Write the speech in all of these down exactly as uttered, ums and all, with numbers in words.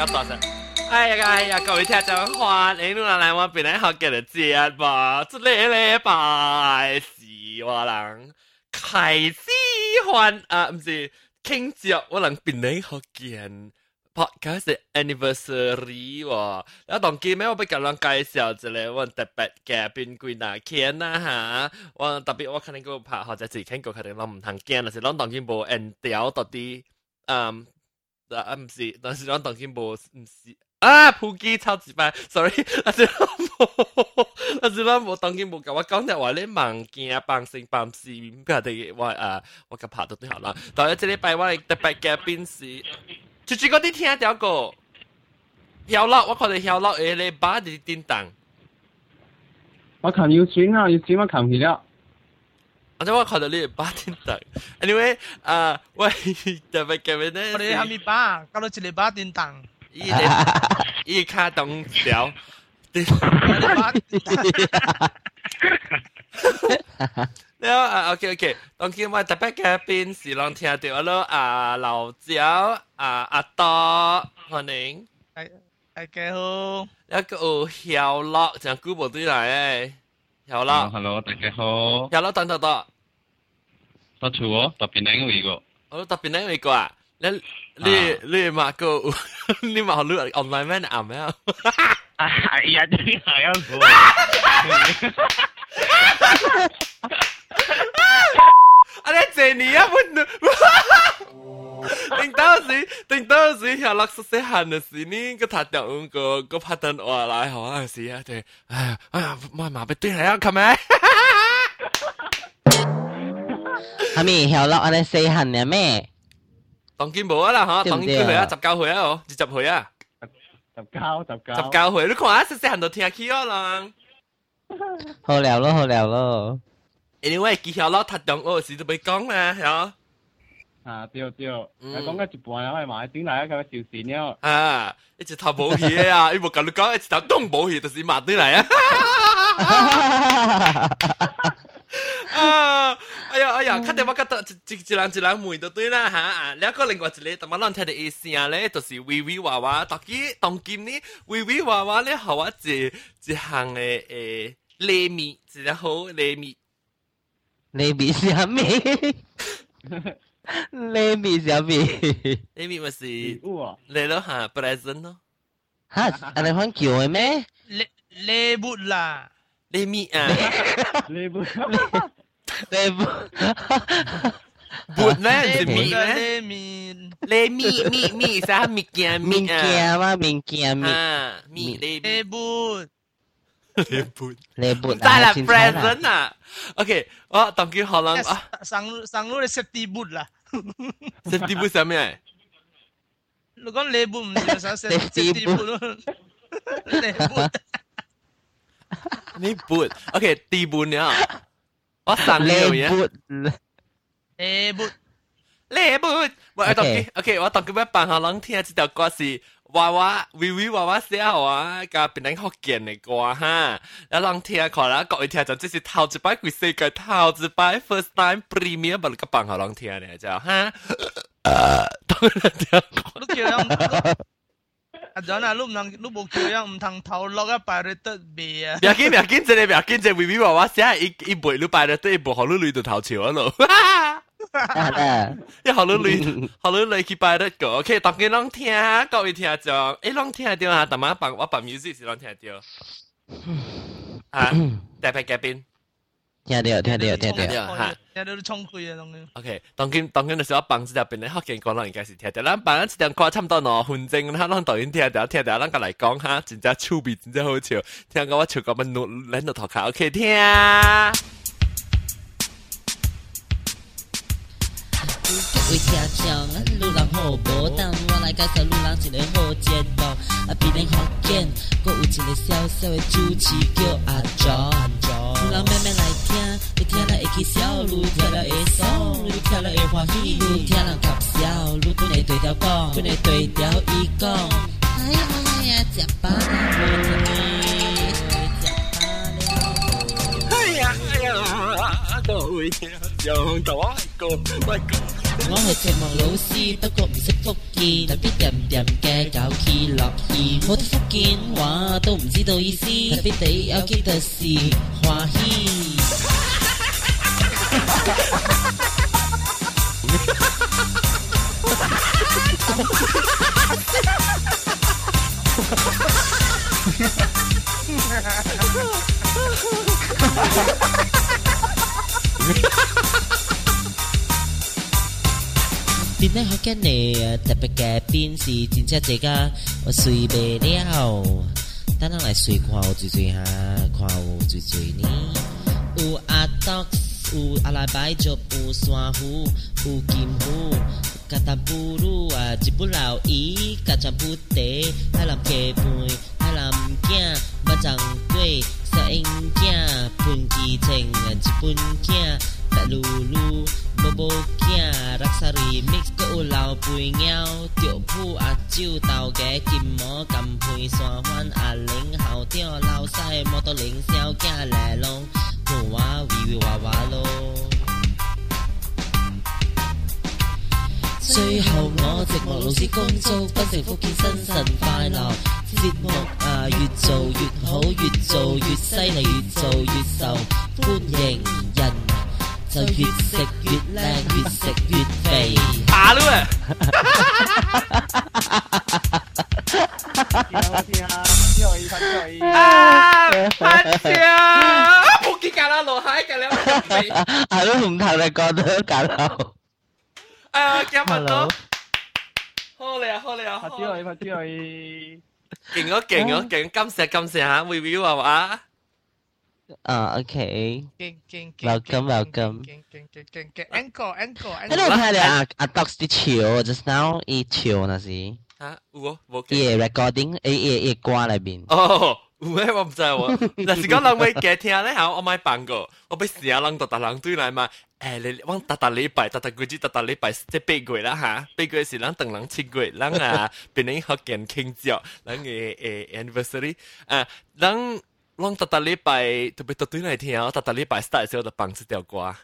较大聲。哎呀哎呀，各位聽眾歡迎你來我邊嚟學嘅節目，這禮禮拜是我人開始歡啊，唔是慶祝我人邊嚟學見。podcast anniversary 喎，แล้ว當今咩我俾咁樣介紹一個我特別嘅邊幾嗱片啦嚇，我特別我可能個拍或者自己傾過，可能我唔通見，但是我當今冇 end 掉到啲，嗯，啊唔是，但是我當今冇唔是啊，普基超級快 ，sorry， 但是我冇，但是我冇當今冇講，我講就話你盲見幫聲幫事，唔係哋我誒我嘅拍到都好啦，但係這禮拜我特別嘅邊是。就住嗰啲聽到個曉樂，我看到曉樂誒，你把啲叮當。 我看要錢啊，要錢我看唔了。 或者我看到你把叮當。Anyway， 啊，喂，特別嘅咩咧？ 我哋係咪把？搞到一個把叮當。 伊啲伊卡動條。แล้วอ่าโอเคโอเคตอนคิดว่าแต่แป๊กแกเป็นสีลองเทียเดียวแล้วอ่าเหล่าเจ้าอ่าอาตอคนหนึ่งไอ้ไอ้แกฮูแล้วก็เหี่ยวเลาะจากกูบอกด้วยไหนเหี่ยวเลาะ Hello， 大家好。 เหี่ยวเลาะตอนต่อต่อ到處我特別領會個。 我特別領會過啊แล้ว你你มากู你มาเขาเลือกออนไลน์แม่นอ่ะแม่哎呀，你係啊我。 啊！你這年啊，我定到時，定到時下落實細漢嘅時，你個拍檔個個拍檔話來好啊時啊，對，哎呀哎呀，媽媽俾對嚟啊，係咪？ 係咪下落安尼細漢嘅咩？ 當見冇啊啦嚇，當見佢啊，十九歲啊，哦，二十歲啊， 十九十九。 十九歲，你看啊，細細漢就聽起啊啦。 好了咯，好了咯。 因為記曉咯，拍檔我時都未講啦，係啊，對對，我講緊一半啊，我買點嚟一個小線了。 啊，一直頭冇戲啊，伊冇咁你講，一直頭都冇戲，就是買對嚟啊。啊，哎呀哎呀，看到我覺得一一人一人梅就對啦嚇啊，แล้วก็另外一個，但我諗睇到意思啊咧，就是微微娃娃，當今當今呢微微娃娃咧，好啊一一項嘅誒禮物，一個好禮物。 你比啥咪？你比啥咪？ 禮物咪是禮物啊， 嚟咯嚇 present 咯。 嚇，安尼款叫嘅咩？ 禮禮物啦。 禮物啊。 禮物。 禮物。 物咧是物咧。 禮物。 禮物物物啥物件物物件嘛，物件物。 啊，物禮禮物。 禮物。 禮物。 再來 present 啊。OK， 我當佢可能啊， 上上路嘅 safety boot 啦。 safety boot 係咩？ 你講禮物唔係啥 safety boot 咯？禮物。 你 boot OK 地本了，我上了嘢。 禮物。 禮物，我當佢 OK， 我當佢要幫下人聽呢條歌是。娃娃，微微娃娃寫好啊，甲邊人學見嘅歌哈，然後人聽看啦，各位聽就即是頭一擺佢世界頭一擺 first time premiere，不如個幫下人聽咧，就哈，當然聽。 你叫人，阿陣啊，你唔能，你冇叫人唔通頭落一擺你得味啊！ 唔要緊，唔要緊，這個唔要緊，這微微娃娃寫一一背你擺咧，對，無好你累到頭潮啊咯。一好多女，好多女去拜得個，OK， 當佢攏聽，各位聽眾，誒，攏聽到啊，但係我我扮 music 是攏聽到，啊，特別嘉賓， 聽到聽到聽到， 嚇， 聽到你衝開啊，當佢 ，OK，當佢當佢就是我扮這條邊咧，學見講，人應該是聽到，咱扮這條歌差唔多兩分鐘，咱攏導演聽到，聽到，咱個來講哈，真正趣味，真正好笑，聽講我笑到乜努撚到頭殼 ，OK， 聽。 各位聽眾，路人好無當，我來介紹路人一個好節目，啊，比恁福建，閣有一個小小的主持叫阿莊。路人慢慢來聽，你聽了會起笑，愈聽了會爽，愈聽了會歡喜，愈聽人合笑，愈本會對調講，本會對調伊講。哎呀哎呀，食飽啦，無聽你，食飽了。 哎呀哎呀，各位聽眾，大家好，我係我係寂寞老師，不過唔識福建，特別掂掂嘅搞起落去，我啲福建話都唔知道意思，特別地有幾特事歡喜。變得好驚你特別嘅邊是真正這個我睡不了，等人來睡看我醉醉下，看我醉醉呢。有阿德，有阿拉伯族，有山湖，有金湖，加淡布魯啊，一本老伊，加長布地，海南雞飯，海南囝，馬掌粿，沙英囝，盤雞青，一本囝，大嚕嚕。波波囝，六沙里 mix 佮有老肥貓，著鋪阿酒豆嘅金毛金配山番阿玲後吊老細摩托零小囝來龍，伴我微微娃娃咯。最後我寂寞老師恭祝檳城福建新晨快樂，節目啊越做越好，越做越犀利，越做越受歡迎人。就越食越靚，越食越肥。 打了誒！ 天啊天啊！之後一翻之後一。 啊！潘少，冇見㗎啦，落海㗎啦， 係咯，唔同你講都搞到。 啊！今日都好嚟啊，好嚟啊！ 拍之後一拍之後一。 勁咗勁咗勁，感謝感謝嚇，微微娃娃。 啊 ，OK。 勁勁勁 Welcome welcome。 勁勁勁勁勁 encore encore。 喺度睇你啊啊 Docs 啲潮 ，just now 伊潮那是。 嚇，有冇？ 伊 recording，伊伊伊歌裏邊。 哦，有咩我唔知喎。嗱，是講人會嘅聽咧嚇，我咪辦過，我俾時下人特特人對嚟嘛。誒，你我特特禮拜，特特句子，特特禮拜即八個月啦嚇，八個月是人等人七個月，人啊變你學見慶祝，人嘅誒 anniversary，誒人。我特特禮拜特別特對嚟聽，我特特禮拜 start 嘅時候就放這條歌。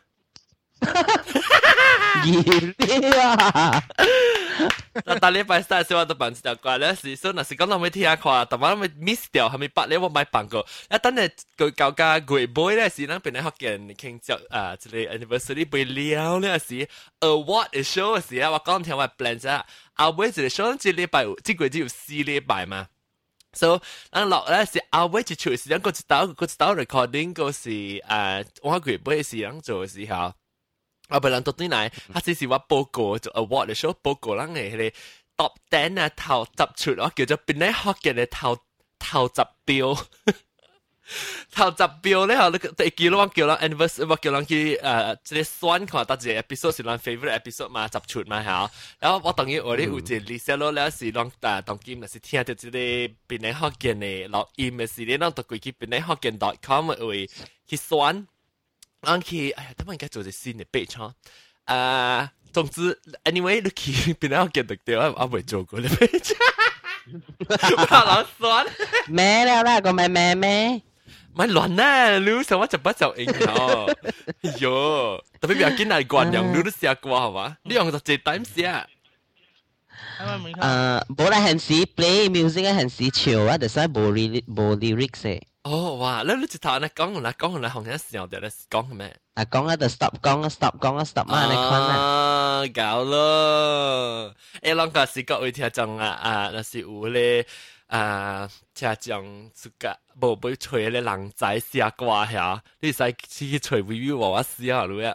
熱啊！ 特特禮拜 start 嘅時候就放這條歌咧，是所以若是講人要聽看，但係人 miss 掉，係咪八咧我咪放過。一等你佢搞個月杯咧，是人變嚟學見慶祝啊，即係 anniversary 杯了咧是 award 嘅 show 嘅時啊，我講聽我 plan 啫，後尾一個 show 即禮拜，即個月只有四禮拜嘛。So，咱落咧是後尾一出是咱個一道個一道 recording 個是誒，我個月尾是咱做嘅時候，後尾人到對來，佢只是話報告做 award 嘅 show 報告咱嘅迄個 top ten 啊頭十出，我叫做變咧學嘅頭頭十標。頭十標咧，我第一叫我叫人 anniversary， 我叫人去誒，即係選看到一個 episode 是咱 favorite episode 嘛，十出嘛嚇。然後我當然我哋有一個 list 咯，咧是咱誒當今若是聽到即個邊嚟學見嘅錄音嘅時咧，咱就過去邊嚟學見 dot com 會去選，咱去哎呀，等我應該做隻新嘅 page 嚇。誒，總之 anyway，你去邊嚟學見得到，我未做過呢 page， 我老選咩了啦，個咩咩咩。 咪亂啦！你想我就不就應哦，喲！特別別見嚟慣用，你都試過係嘛？你用就直點試啊！ 誒，冇啦，係時 play music 係時潮啊，但係冇 lyric 冇 lyrics 嘅。 哦，哇！你你直頭你講嚟講嚟，行一時候就嚟講咩？ 啊，講啊，就 stop， 講啊 stop， 講啊 stop 嘛，你看啊！搞咯！誒，啷個是各位聽眾啊啊，那是有咧。啊，聽講自家無要吹咧人仔寫歌遐，你使去吹 review 話我寫下咯呀。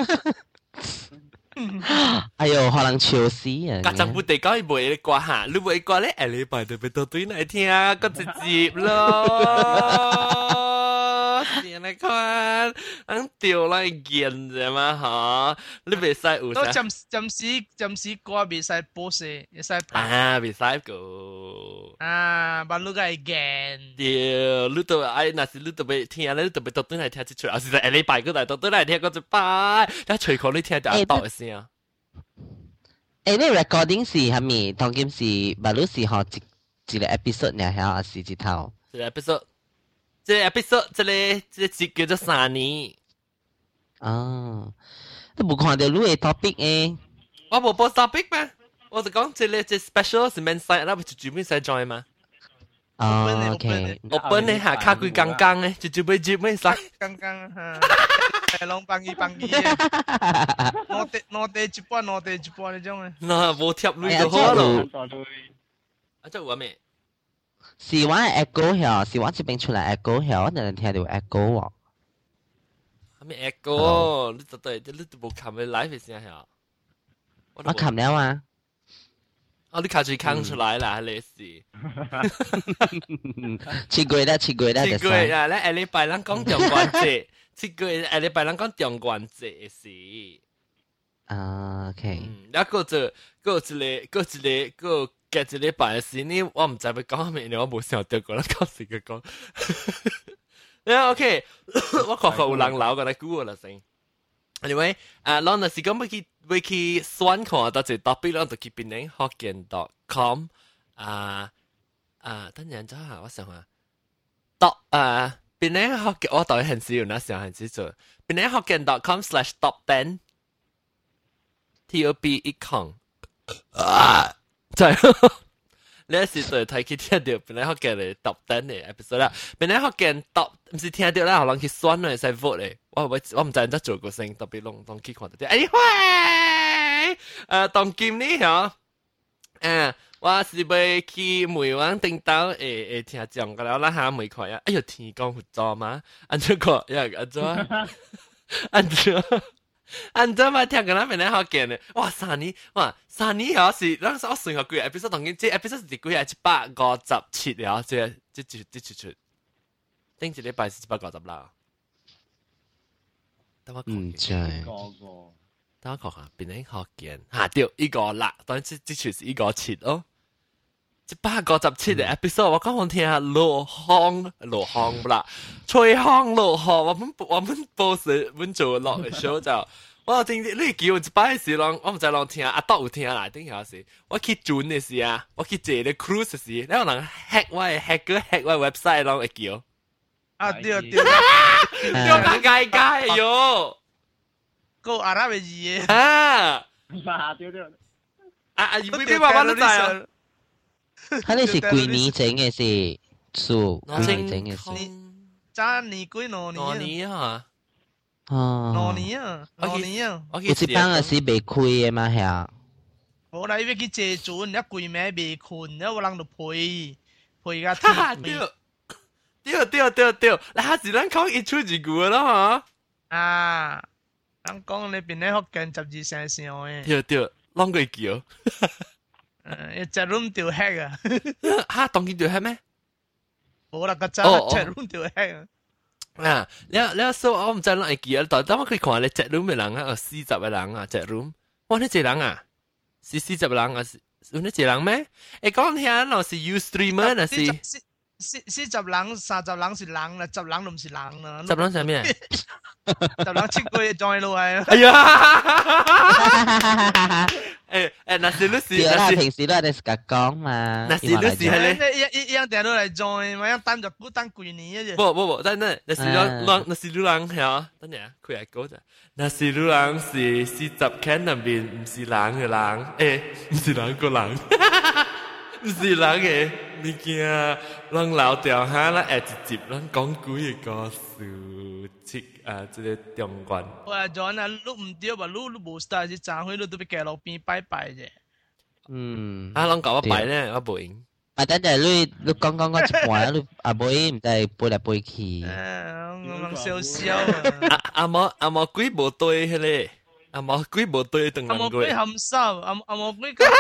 哎呦，可能笑死啊！ 家陣本地講伊賣咧歌嚇，你賣歌咧，下禮拜就俾到對嚟聽，個直接咯。先嚟看，等掉來見啫嘛嚇，你袂使有都啥？ 暫暫時暫時歌未使播射，會使拍啊，袂使個。 啊，把錄個係見。 對，你都愛，若是你特別聽咧，你特別到對嚟聽一出，後是下禮拜嗰度到對嚟聽嗰一擺，你隨口你聽就阿多嘅聲。 誒，你 recording 是係咪？當今是，無論是學一一個 episode 呢，還是一套？ 一個 episode，即個 episode，即個即個節叫做三年。 哦，都冇看到你嘅 topic 誒。 我冇播 topic 咩？我就講這裡這 special 是免使，那不就專門使 join 嗎？ 哦，OK， 我本嚟下卡佢剛剛咧，就就俾接咩使？ 剛剛哈，係兩百二百二嘅，攞地攞地一半攞地一半嗰種嘅。 嗱，冇貼女就好咯。啊，即係話咩？ 是玩 echo 喎，是玩這邊出來 echo 喎，我能聽到 echo 喎。 咩 echo？你就對，你都冇看咩 live 嘅聲係？ 我琴了啊。 哦，你卡住扛出來啦，你是。 切過啦，切過啦， 切過啦，咧下禮拜咱講中元節，切過下禮拜咱講中元節是。 啊 ，OK。 嗯，然後就個一個個一個個隔一禮拜嘅事呢，我唔知要講咩，我冇想到過啦，講時佢講。然後 OK， 我確確有人留過來估我啦先。Anyway， 啊，咱若是講要去要去選看到一個 topic， 咱就去邊寧福建 dot com 啊啊，等陣咗下，我想下，dot 啊，邊寧福建，我到底很少用那時候很少做，邊寧福建 dot com slash top ten T O P 一空啊，再。你是對睇去聽到，本來福建嘅 top ten 嘅 episode 啦，本來福建 top 唔是聽到啦，可能去選嚟使 vote 咧，我我我唔知人哋做過先，特別攏攏去看到啲。哎喂，誒當今呢嚇，誒我是要去梅灣頂島誒誒聽講個啦，咱下梅看呀，哎呦天公佛祖嘛，安怎個呀安怎安怎？按照嘛聽個咱邊咧好見嘅，哇三年哇三年好是，咱我算下幾個 episode 當然，這 episode 是幾啊？一百五十七了，這這這這出出，頂一禮拜是一百五十啦。等我唔知。 等我看下邊咧好見，嚇對一個啦，當然這這出是一個七哦。一百五十七嘅 episode，我剛好聽下落風落風不啦，吹風落雨，我們我們報時阮做落嘅 show 就，我聽你叫一擺時浪，我唔知浪聽阿多有聽啦，頂下時，我去轉嘅時啊，我去坐咧 cruise 嘅時，你可能 hack 我嘅 hack 個 hack 我 website 浪會叫， 啊對對， 丟個街街喲， 個阿拉伯字嘅， 啊， 啊對對， 啊啊，你你話我都知啊。 佢哋是幾年整嘅事，數幾年整嘅事。 三年幾兩兩年年啊！ 哦， 兩年啊，兩年啊。 我有一班嘅是未開嘅嘛係啊。 我嚟要去借船，一季名未困，一個人就賠賠個天。 對對對對，嗱下時咱講一出一句啦嚇。 啊，咱講你邊咧福建十二生肖嘅。 對對，啷個叫？ 誒，一隻 room 掉 hack 啊！ 嚇，當見掉 hack 咩？ 冇啦，個隻一隻 room 掉 hack 啊！ 啊，你你說我唔知啷會記啊，但係我可以看你隻 room 嘅人啊，四十個人啊，隻 room，哇，你隻人啊，是四十個人啊，是你隻人咩？誒，講聽若是 Ustreamer 若是四四四十人、三十人是人啦，十人都唔是人啦。 十人係咩？ 十人七個月再落嚟。 哎呀！誒誒，那是你是， 對啦，平時都係你自己講嘛。 那是你是係你。 一一樣定都嚟 join，咪樣等就估等幾年嘅啫。 不不不，但係那是兩兩那是女人係，等陣啊，佢係講啫。那是女人是四十 can 入邊唔是人嘅人，誒唔是人個人，唔是人嘅物件，人老掉下啦，下一集咱講幾個故事，即啊，即個中元。 我話 join 啊，碌唔掉吧，碌碌無 style，是站去碌都俾騎路邊拜拜啫。 嗯。 啊，人講我擺咧，我冇贏。 啊，等陣你你講講嗰一半，你阿妹唔知背嚟背去。 誒，我笑笑啊！阿毛阿毛鬼無對迄個，阿毛鬼無對等人過。阿毛鬼含羞，阿阿毛鬼個。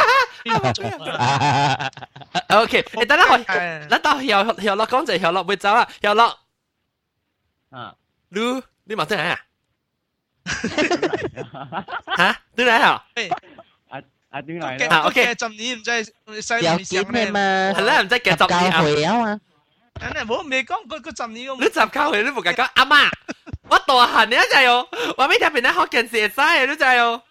OK，誒，等下我，咱到後後落講就後落會走啊，後落。 啊， 你你冇對嚟啊？嚇，對嚟啊？ 啊啊點嚟啊 ？OK， 今年唔知細有見咩嘛？ 係啦，唔知幾十年啊？ 會啊嘛？ 誒，冇未講嗰嗰十年個。 你十交會你冇講講阿媽，我大漢你一陣喲，我俾條片咧學件事曬你陣喲。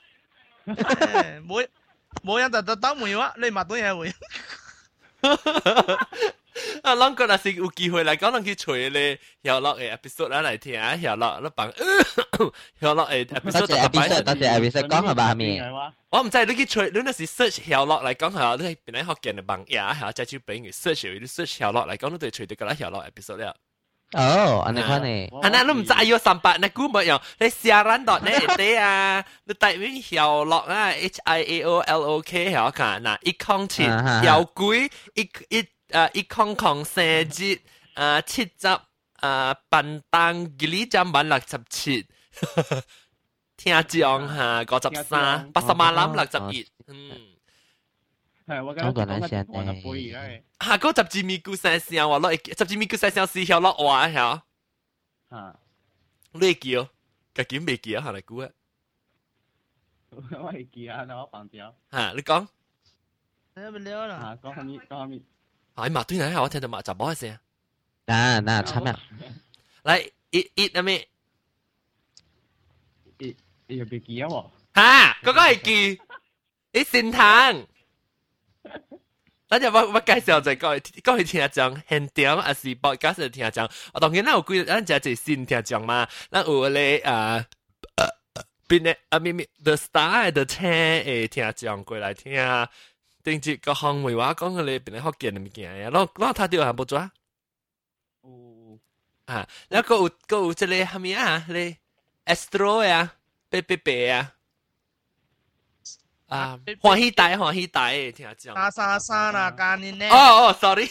冇冇人就就等梅話，你麥當嘢會。 啊，啷個若是有機會嚟講，啷去吹咧曉樂嘅 episode 啦嚟聽啊，曉樂咧幫曉樂嘅 episode 多謝 episode，多謝 episode 講係嘛咪？ 我唔知你去吹，你那是 search 曉樂嚟講係，你係邊嚟學見嘅幫呀？係即係俾佢 search，你 search 曉樂嚟講，你對吹到個啦曉樂 episode 了。 哦，安尼款呢？ 啊，那你唔知要三百，那估冇用，你下欄度呢啲啊，你type in 曉樂啊 ，H I A O L O K 曉看嗱，一空七有鬼一一。誒一空空三節，誒七集，誒笨蛋幾哩針版六十七，聽講嚇九十三，八十萬攬六十一，嗯。 係我講講先誒。 嚇，嗰十字咪咕聲聲話咯，十字咪咕聲聲是曉落話曉。 嚇。 你叫，究竟未叫係咪估啊？ 我係叫啊，我放掉。 嚇，你講。 誒咪了啦。 嚇，講下面，講下面。 哎嘛，對嚟，我聽到嘛就冇一聲。 嗱嗱，差咩？ 嚟，一一阿咩？ 一一又別記啊喎。 嚇，嗰個係記，你善堂。等陣我我介紹就講講去聽講，現場還是播假設聽講。我當然咱有幾，咱只係新聽講嘛，咱有咧啊，邊咧啊咪咪 The Star 的聽誒聽講過來聽。定住個項目話講佢哋邊啲學見嘅物件呀，攞攞睇到係冇做啊？ 哦， 啊，แล้วก็อุดก็อุดจะเลยทำยังอ่ะเลย Astro 呀，เป๊ะเป๊ะเป๊ะ啊，啊，歡喜大歡喜大，聽下講。 沙沙沙啦，間年呢？ 哦哦 ，sorry。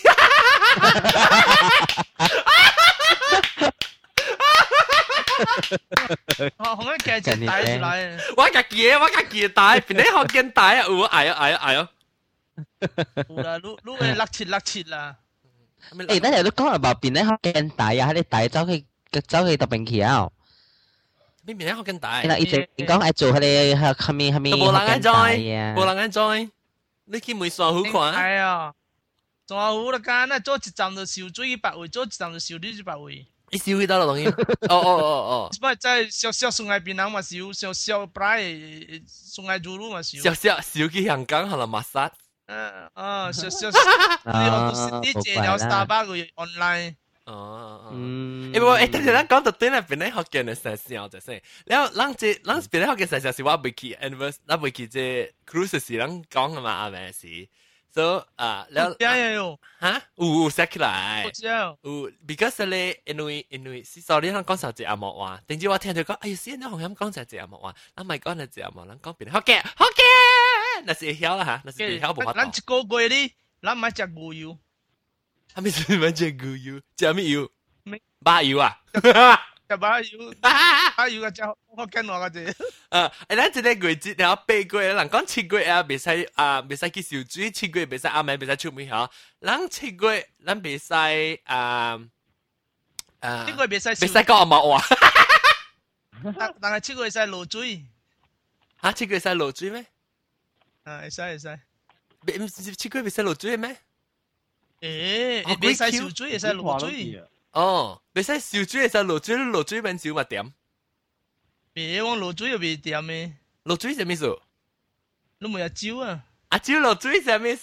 哦，可唔可以繼續帶出來？ 我家己嘅，我家己嘅帶，邊啲學見帶啊？有哎呀哎呀哎呀！ 有啦，你你會勒切勒切啦。 誒，等陣都講話邊咧學見大啊，喺你大走去走去特別橋。 邊邊咧學見大？ 嗱，一直講係做佢哋係後面後面冇人愛 join， 啊， 冇人愛 join。你去梅山好看？ 係啊，仲有好啦間啊，做一站就燒水一百位，做一站就燒水一百位。 你燒幾多啦？當然。哦哦哦哦。 唔係，即係小小送喺邊人嘛燒，小小不來送喺豬肉嘛燒。 小小燒去香港係啦，抹殺。 嗯啊，小小，你我不是啲借了 Starbucks 嘅 online。 哦， 嗯， 誒我誒，但係咱講到對咧，邊咧學見嘅時候就先，然後咱即咱邊咧學嘅時候是我未去 anniversary，咱未去即 cruise 時，咱講嘅嘛阿咩事，所以啊，然後邊有嚇有有寫起來， 我知道， 有 because 咧，因為因為是 sorry，咱講上隻阿莫話，定之我聽到講，哎呀，先你紅飲講上隻阿莫話，咱咪講隻阿莫，咱講邊咧學嘅學嘅，那是會曉啦嚇，那是會曉無法度。 咱一個月哩，咱買隻牛油。 係咪是買隻牛油？隻咩油？ 咩？ 馬油啊！ 隻馬油，馬油嘅隻我跟我嘅啫。 誒，誒，咱即個月節然後八月，人講七月啊，袂使啊，袂使去游水，七月袂使暗暝，袂使出門嚇。咱七月，咱袂使啊啊， 七月袂使， 袂使講阿媽話。 但但係七月會使落水。 嚇，七月使落水咩？ 啊，會使會使。 唔是七月袂使落水咩？ 誒，袂使燒水，會使落水。 哦，袂使燒水，會使落水，落水變少嘛點？ 別講落水又袂掂嘅。 落水係咩數？ 你冇阿蕉啊？ 阿蕉落水係咩數？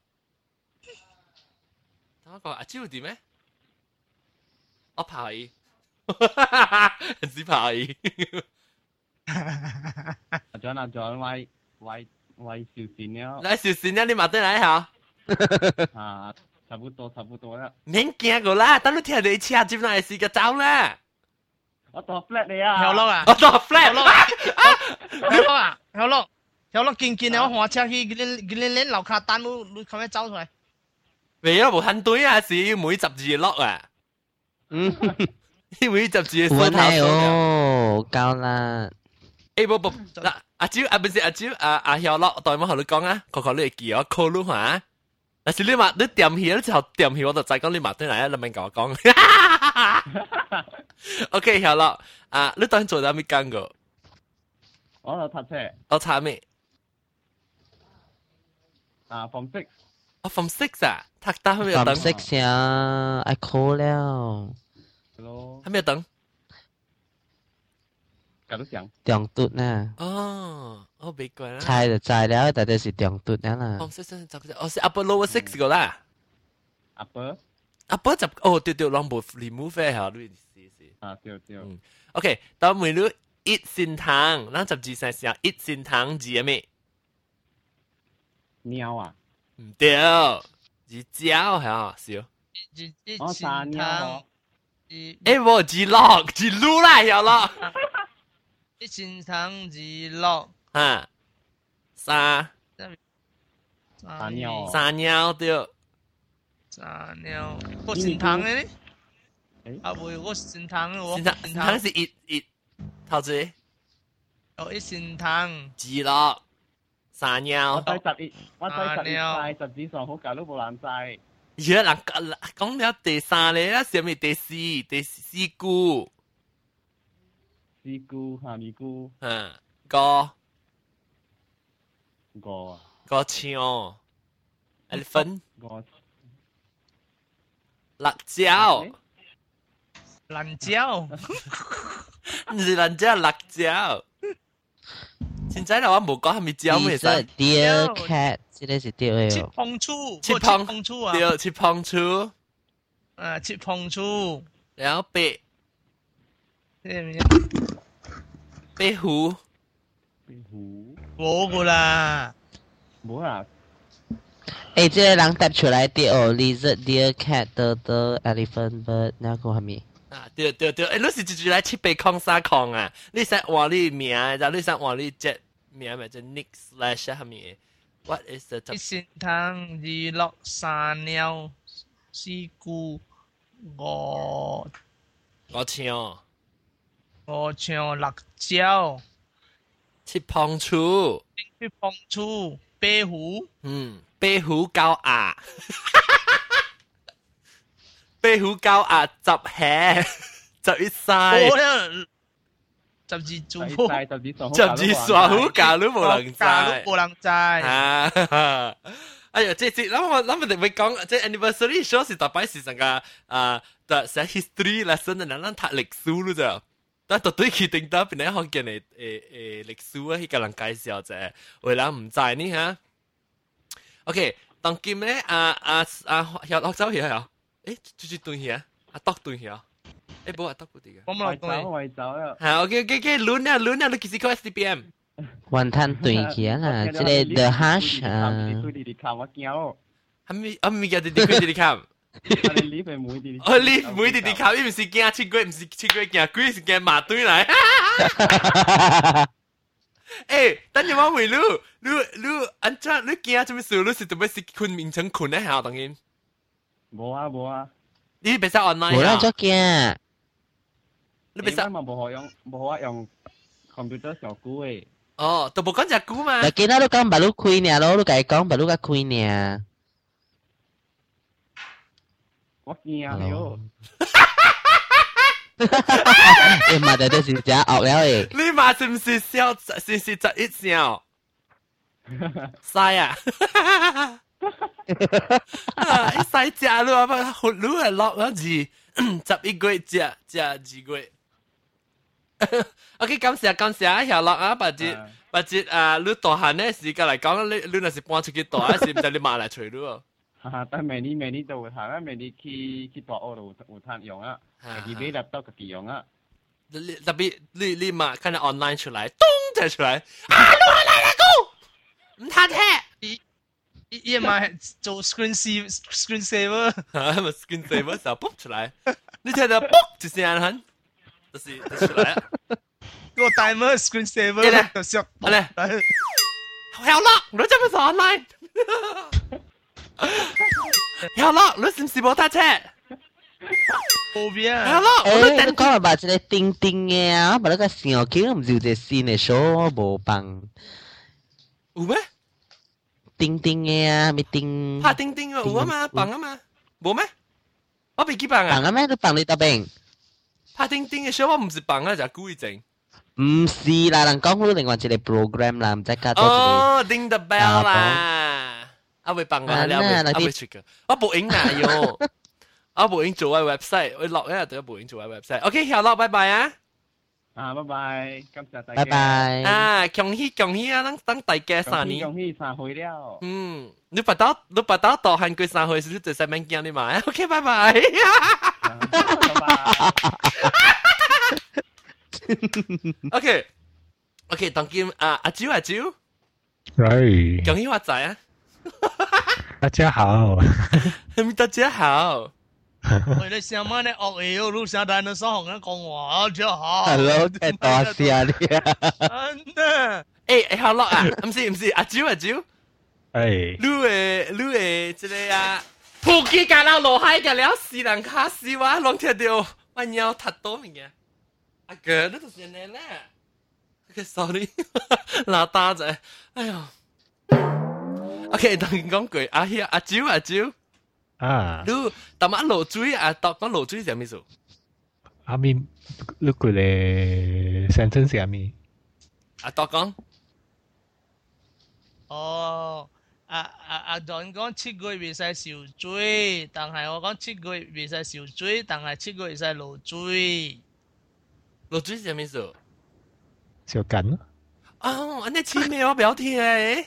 等我講阿蕉點咩？我怕伊，很是怕伊。 阿張阿張，喂喂喂，小心了。 來小心了，你馬上來嚇。 啊，差不多差不多啦。 免驚個啦，等你聽到車接來時個走啦。 我當 flat 你啊！ 跳落啊！ 我當 flat 落啊！跳落啊！跳落，跳落見見你我換車去，佢哋佢哋連樓下單都都咁樣走出嚟。 未有無限對啊，是要每十字落啊。 嗯， 因為十字穩係哦，夠啦。 誒不不，嗱阿蕉啊，不是阿蕉啊阿曉落，代我同你講啊，確確你會記我 call 你下。但是你話你點起，你之後點起我就再講你馬對嚟啊，你咪同我講。OK， 曉落啊，你當做咗咩工個？ 我喺度搭車。 我查咩？ 啊 ，form six。 我 form six 啊，讀到係咪有等 ？form six 啊，愛 call 了。 咯。 係咪有等？ 搞到想。 中毒呢？ 哦，我未過啦。 猜就猜了，但係是中毒了啦。 form six 就就我是 upper lower six 個啦。 阿伯阿伯就哦對對，攏無 remove 嚇，你是是。 啊，對對。 嗯 OK，到每日一仙堂，咱十字生時一仙堂字係咩？ 貓啊， 唔對，字鳥係少。 一一哦，沙仙貓哦堂，，一誒冇字落字擼啦，有咯。 一仙堂字落， 嚇，沙沙鳥沙鳥對。 沙鳥，個仙堂嘅咧誒， 啊會個仙堂嘅喎， 仙堂仙堂是一一頭字有一仙堂， 字落沙我鳥。 對十一，我對十一晒十字上好搞都冇難晒。 而家人講了第三咧，啦上面第四第四句， 絲菇、蝦米菇、 嗯，個個啊， 個槍，elephant， 個辣椒， 蘭椒， 唔是辣椒，辣椒。現在我冇講係咪椒咩 ，lizard 事？ deer cat 即係是對切嘅。 碰醋， 切切碰碰醋啊， 對，切碰醋， 啊切碰醋， 然後白咩咩？ 白虎， 壁虎， 冇噶啦， 冇啊， 誒，即係人答出來對哦，lizard deer cat turtle elephant bird 那個係咪？ 啊，對對對，誒，你是直接來七八空三空啊？你使換你名，然後你使換你隻名咪就 Nick slash 係咪 ？What is the 一仙堂字落沙鳥，絲菇，我我槍我唱辣椒， 切碰醋， 切碰醋，壁虎， 嗯，白虎膠牙，白虎膠牙十下，十一晒。 我呀十字做十鋪， 晒十字上好甚至耍好教都冇人知。 都冇人知。 啊！哎呀，即即，諗我諗我哋會講，即 anniversary show 是特別是成個啊，特寫 history lesson 嘅，咱讀歷史咯咋。但絕對決定得邊啲學見嚟誒誒歷史啊，迄個人介紹啫，為人唔知呢嚇。OK，當今咧啊啊啊，學學走去啊，誒，最最對去啊，啊，篤對去啊，誒，冇啊，篤嗰啲嘅。 我冇為走講為走啊， 係 OK OK OK，輪啊輪啊，你幾時講 S D P M？ 雲吞對起啊啦，即係 the hash 啊。 你你你看我驚咯， 係咪係咪叫你哋佢哋看？ 你你係每啲， 哦，你每啲啲看，伊唔是驚七鬼，唔是七鬼驚鬼，是驚馬隊嚟。誒，等陣我問你，你你安怎你驚做咩事？你是特別是困眠床困咧下當然。 冇啊冇啊， 你別使 online 冇啦， 啊？ 做驚。 你別使嘛冇學用冇學用 computer 上股誒， 哦，都冇講隻股嘛？ 但見到你講白鹿開呢咯，你解講白鹿個開呢。 我驚啊喲， 你嘛就係是只惡了誒。 你嘛是唔是笑？是是十一笑？嘥啊！啊！使食你話乜？好，你係落咗字，十一個月食食二個月。OK，感謝感謝，下落啊，或者或者啊，你大漢呢時間嚟講，你你那是搬出去大，還是唔使你買嚟除咯？ 哈哈，但明年明年就會行啦，明年去去大學度有攤用啊，自己 laptop 自己用啊。 你特別你你嘛，看到 online 出來，咚就出來，啊！你話嚟啦哥，唔睇睇。 伊咪做 screen save screen saver， 啊，咪 screen saver 時候ปุ๊出來，你聽到ปุ๊一聲很，就是就出來了。 個 timer screen saver 就削。 好咧，好啦，你做咩做 online？好啦，你是唔是冇搭車？ 冇邊好啦，我誒， 都等你講話一個叮叮嘅啊，把那個小狗唔是有一個新嘅 show 無放。 有咩？ 叮叮嘅啊，咪叮。 拍叮叮啊，有啊嘛，放啊嘛，冇咩？我未記放啊。 放啊咩？你放你搭邊？ 拍叮叮嘅 show 我唔是放啊，就故意整。 唔是啦，人講好另外一個 program 啦，唔知加多一個。 哦，Ding the bell 啦，啊會放啊，你啊會啊會出嘅，我報應啊喲，我報應做喺 website，我落一日都要報應做喺 website。OK，好啦，拜拜啊。 啊，拜拜，感謝大家。 拜拜。 啊，恭喜恭喜啊！等等大家三年。 恭喜三歲了。 嗯，你把刀你把刀倒喊過三回，是不是最使免驚你嘛 ？OK， 拜拜。 拜拜。 OK OK， 當今啊阿蕉阿蕉， 喂， 恭喜發財啊！ 大家好， 大家好。 喂，你上晚你惡嘢，路上單的少紅人講話，大家好。 Hello，太多謝你啊！ 真的。 誒誒，好咯啊，唔是唔是，阿蕉阿蕉， 誒， 你誒你誒，即個啊，普吉加到落海嘅了，斯人卡斯哇，攏聽到我鳥太多物件。阿哥，你就是你咧。OK，sorry， 拉大仔，哎呀。OK， 當然講句，阿兄阿蕉阿蕉。 啊， 你淡仔落水啊？當講落水係咩事？ 阿咪，你佢哋 sentence 係咪？ 啊，當講。 哦，啊啊啊！當講七個月使受水，但係我講七個月使受水，但係七個月使落水。 落水係咩事？ 小緊咯。 哦，你前面我不要聽誒。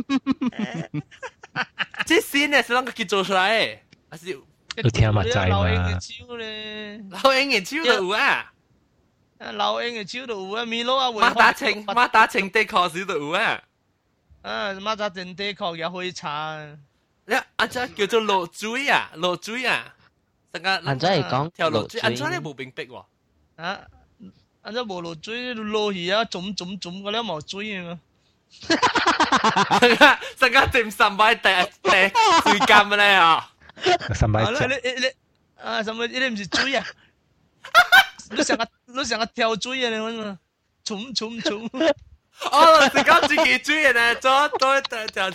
這先呢是啷個去做出來誒？還是你聽嘛知嘛？ 老鷹嘅招咧， 老鷹嘅招就有啊， 老鷹嘅招就有啊，米佬啊， 馬打情馬打情地確實就有啊。 啊，馬打情地確也可以查。 你阿只叫做落水啊，落水啊，成個安怎會講跳落水？安怎你冇冰壁喎？ 啊，安怎冇落水？落去啊，總總總嗰啲冇水啊嘛。 成個成個點三百第第最金嘅咧啊！ 三百隻。你你你啊，什麼？你唔是水啊？你成個你成個跳水啊！你揾啊，衝衝衝！ 哦，是講自己水嘅咧，做做做做。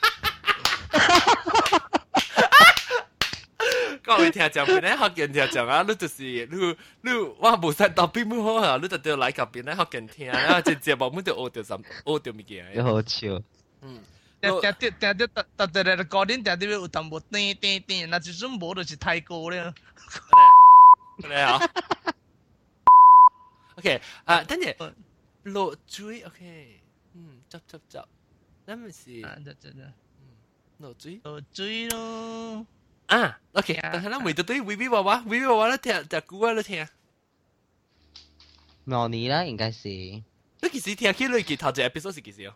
各位聽眾邊咧學見聽眾啊，你就是你你我無使當邊冇好啊，你就要來嗰邊咧學見聽啊，即節目冇得學到什學到物件。 好笑。 嗯。定定定定定特特特個點定定有淡薄叮叮叮，那就算冇就是太高咧。 你好。OK， 啊，等陣落水 OK， 嗯，執執執，那麼是啊，對對對， 嗯，落水落水咯。 啊 ，OK， 等下咱每到對微微娃娃，微微娃娃咧聽，隻歌啊咧聽。 兩年啦，應該是。 你幾時聽起來記頭隻 episode 是幾時哦？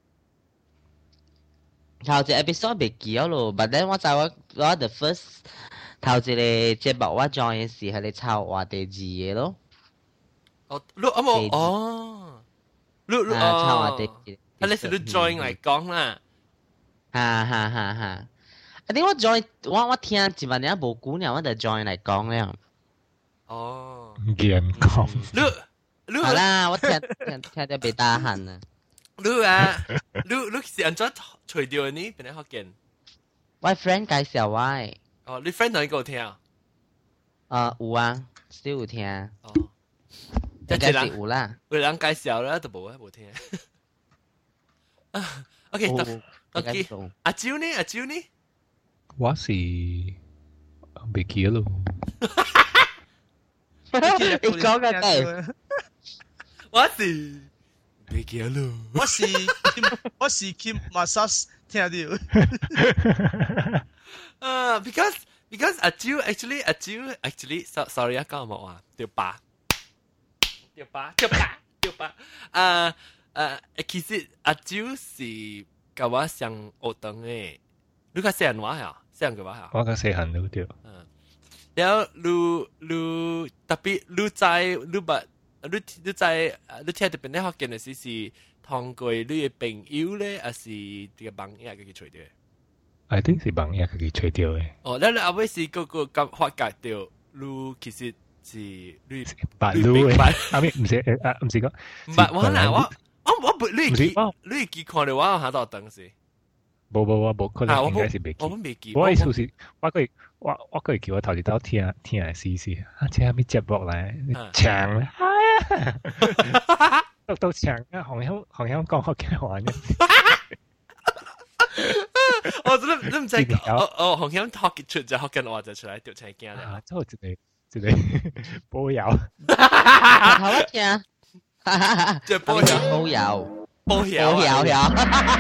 頭隻 episode 未記咗咯，but then 我就我我 the first 頭一個節目我 join 嘅時係你抄話第二嘅咯。 哦，你啊冇哦，你你啊抄話第二。 啊，你是你 join 嚟講啦。 哈哈哈哈！啊！你我 join 我我聽一萬年無久呢，我就 join 嚟講咧。 哦， 見講。 你你好啦，我聽聽聽得被打閒啊！ 你啊，你你是安怎除掉呢？邊啲學見？ 我 friend 介紹我。 哦，你 friend 同你講聽啊？ 啊，有啊，still 有聽。 哦， 應該是有啦。 有人介紹啦，就冇啊，冇聽。啊 ，OK，OK， 阿蕉呢？阿蕉呢？ 我是未記咯。 你講嘅對。 我是未記咯。 我是我是 Kim Masas 聽到。 啊 ，because because 阿蕉 actually 阿蕉 actually sorry 啊，講冇啊，條疤，條疤，條疤，條疤。啊啊，其實阿蕉是甲我上學堂嘅，你講細人話呀？細人嘅話呀？ 我講細人都對。 嗯，然後你你特別你在你把你你在你聽特別咧學見嘅時是通過你嘅朋友咧，還是啲個網頁嘅去吹掉 ？I think 是網頁佢吹掉嘅。 哦，你你後尾是個個咁發覺到你其實是你白鷺嘅。阿咪唔是啊，唔是講。 唔係我嗱我。我我不你記你記看到我下到當時， 冇冇我冇可能應該是未記。 我未記。 我意思是，我佢我我佢叫我頭先到聽聽下試試，啊聽下咩節目嚟，長咧，係啊，讀到長啊，紅香紅香講學嘅話嘅。 我真係都唔知，我我紅香學出就學緊話就出嚟調查驚啦。 啊，之後一個即係煲友。 頭一聽， 即係煲友， 煲友， 煲友， 煲友友。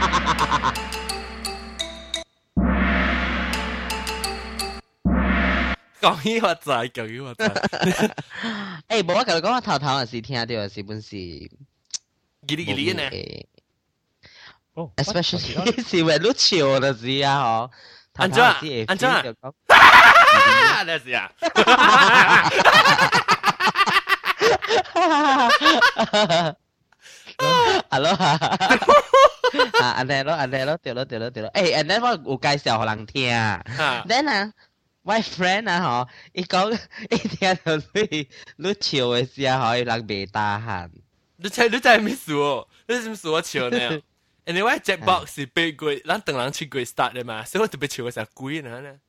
講起我知，講起我知。 誒，冇我同你講，我頭頭嗰時聽到嘅是本是叽哩叽哩呢。 哦 ，especially 是為都潮嘅時啊，嗬。 安怎？安怎？你是啊？ Hello，啊，安尼咯，安尼咯，對咯，對咯，對咯。誒，安尼我有介紹互人聽。Then 啊，我 friend 啊，嗬，伊講伊聽到你你笑嘅時候，嗬，人袂打閒。 你真你真係咩事哦？你係咩事我笑呢？Anyway, Jackbox 是八月，咱等人七月 start 的嘛，所以我特別笑嘅時候貴呢呢。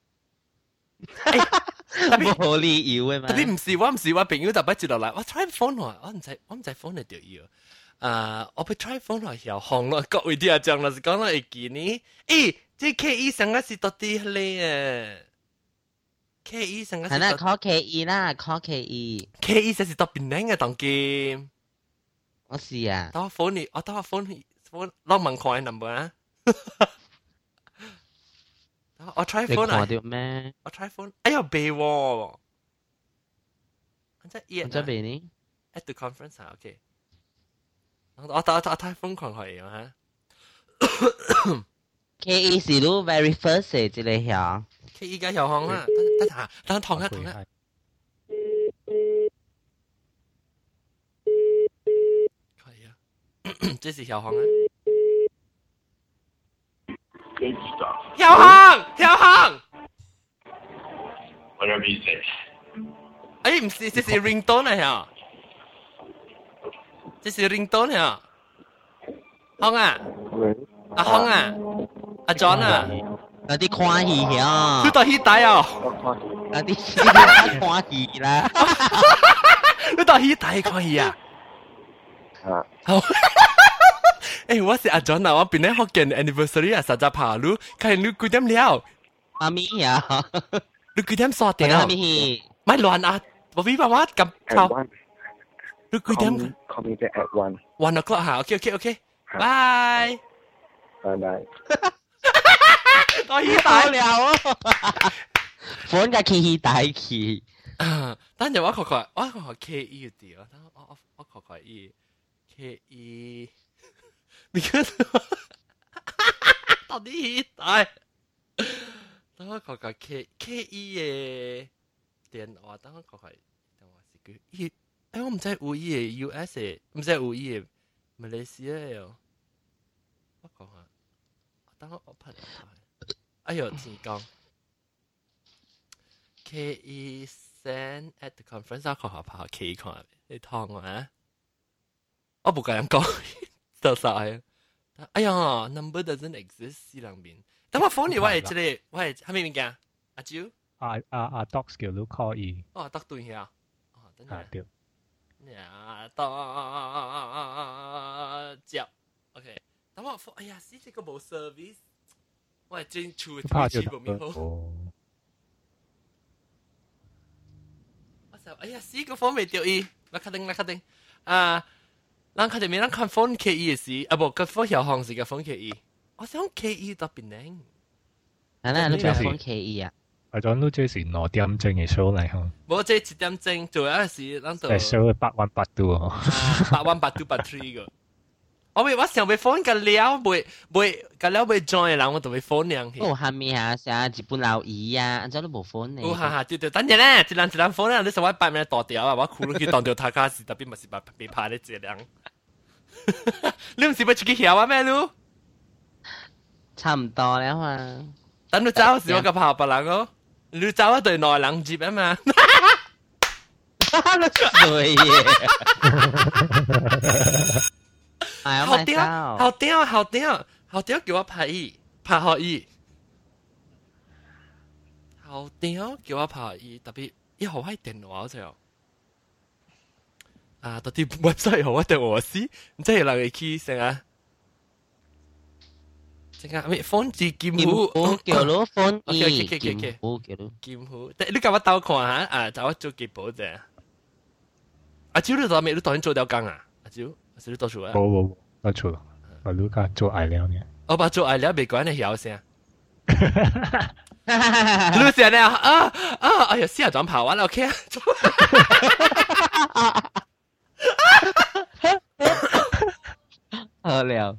冇理由嘅嘛。 特別唔是我唔是我朋友特別接落嚟，我 try phone 喎，我唔使我唔使 phone 嚟掉要。啊，我被 try phone 落又紅咯，各位啲阿將老師講到會見呢。誒，即 K E 上個是到啲咧啊 ，K E 上個是。 係啦 ，call K E 啦 ，call K E。 K E 先是到邊靚嘅當機。 我是啊。 等我 phone 你，我等我 phone 你。我攞問看 number 啊！我 try phone 啊！ 你看到咩？ 我 try phone， 哎呀背喎！我真熱啊！ 我真背呢 ？At the conference 啊 ，OK。我我我我 try phone 看可以嘛 ？K E 是都 very first 嘅即係曉。 K E 嘅小紅啊，等等下，等同一同一。這是小紅啊！小紅，小紅 Whatever you say。 哎，唔是，這是 ringtone 嚟呀！這是 ringtone 呀！紅啊！阿紅啊！阿 John 啊！ 有啲歡喜呀！ 你到起底啊！ 有啲歡喜啦！ 你到起底可以啊！ 啊！ 好。誒，我是阿 John 啊，我邊咧學見 anniversary 啊，實在爬路，看你幾點了？ 媽咪呀， 你幾點刷電啊？ 媽咪， 咪亂啊！我俾爸爸咁嘈。你幾點 ？Call me back at one。 One o'clock 嚇 ，OK OK OK，bye。 拜拜。 我起大了啊！款嘅起大起。 等陣我確確，我確確 K E 啲啊，等我我我確確 E K E。你看，到底大？等我看看 K K E 嘅電話，等我看看電話是佢 E， 誒我唔知有 E 嘅 U S 嘅，唔知有 E 嘅馬來西亞嘅哦。我講下，等我我拍下。哎呦，真講 K E send at the conference， 我看下拍下 K 看，你聽我啊，我冇咁樣講。就晒，哎呀 ，number doesn't exist 呢兩邊。等我 phone 你，我係即係，我係係咩名㗎？阿蕉？ 啊啊啊 ，docs 叫你 call E。 哦，得對呀。哦，等陣。 啊對。 呀，得接 ，OK。等我 phone，哎呀，死這個冇 service，我係真處怕就冇面好。 哦。 我就哎呀，死個 phone 未掉伊，我確定，我確定，啊。咱佢哋咪咱看 phone K E 嘅時，啊不，個 phone 小紅是個 phone K E。我想 K E 特別靚。 係啦，你做 phone K E 啊？ 我講都即是六點鐘嘅 show 嚟嗬。 冇即係七點鐘，做嗰時咱就。 係 show 八 one 八 two 哦。 八 one 八 two 八 three 個。我咪我想被 phone 個了，未未個了未 join 嘅人，我就被 phone 兩起。 哦，下面啊，成日本老姨啊，安怎都冇 phone 呢？ 哦，哈哈，對對，等陣咧，一人一人 phone 咧，你成我八名大條啊，我哭落去當掉他家時，特別咪是把被拍咧這樣。你唔是要出去曉啊咩？你差唔多了嘛。 等你走時我個跑別人哦，你走一對內人接啊嘛。 對耶。 好屌，好屌，好屌，好屌！叫我拍伊，拍好伊。好屌，叫我拍伊，特別一號喺電話就。啊，到啲 website 好一定我試，即係人哋去成啊， 即個咩風字劍劍虎虎叫咯風 ，OK OK 衣， OK 劍 OK， 虎叫咯。 劍虎，但你甲我鬥看下啊，就我做吉寶啫。阿蕉你做咩？你當然做掉工啊？阿蕉，是你多數啊？ 冇冇冇，我做，我如家做愛了呢。 我把做愛了未關你曉聲。你成日啊啊啊！哎呀，四下轉跑完了 ，OK 啊。 好了。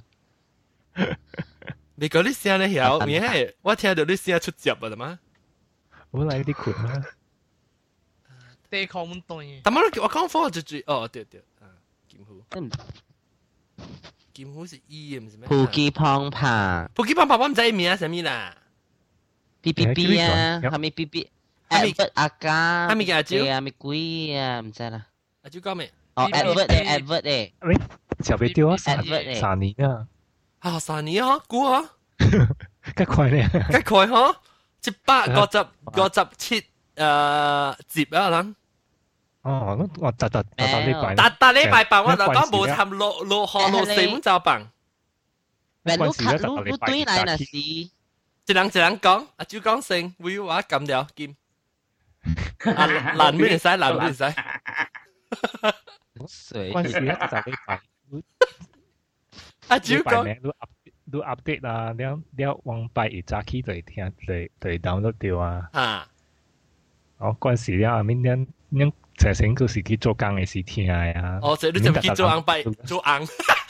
未講你聲咧曉，咩係？我聽到你聲出汁啊嘛。 我嚟啲困啦。 地抗唔對。 但係我講科就最哦對對啊，劍虎。劍虎是伊唔是咩？ 普吉胖胖。 普吉胖胖我唔知名係咩啦。 B B B 啊，係咪 B B？Edward 阿家， 係咪嘅阿蕉？ 係咪鬼啊？唔知啦。 阿蕉講咩？ 哦 ，Edward 誒 Edward 誒。 喂，小肥雕啊，三 Edward 誒。 三年啊。 啊，三年啊，估啊。 咁快咧？ 咁快嗬？一百五十五十七誒集啊，人。 哦，我我特特特特禮拜。 特特禮拜辦，我就講無參落落學落四本就辦。 喂，你看你你對來那是。 一人一人講，阿蕉講先，會話撳掉劍。啊，爛咩唔使，爛咩唔使。 水。 關事咧就禮拜。 阿蕉講， 你 do update 啊，你你往拜一早起就聽就就 download 掉啊。 啊。 哦，關事咧，阿明年年成成個時期做工嘅時聽啊。 哦，所以你就唔見做硬拜做硬。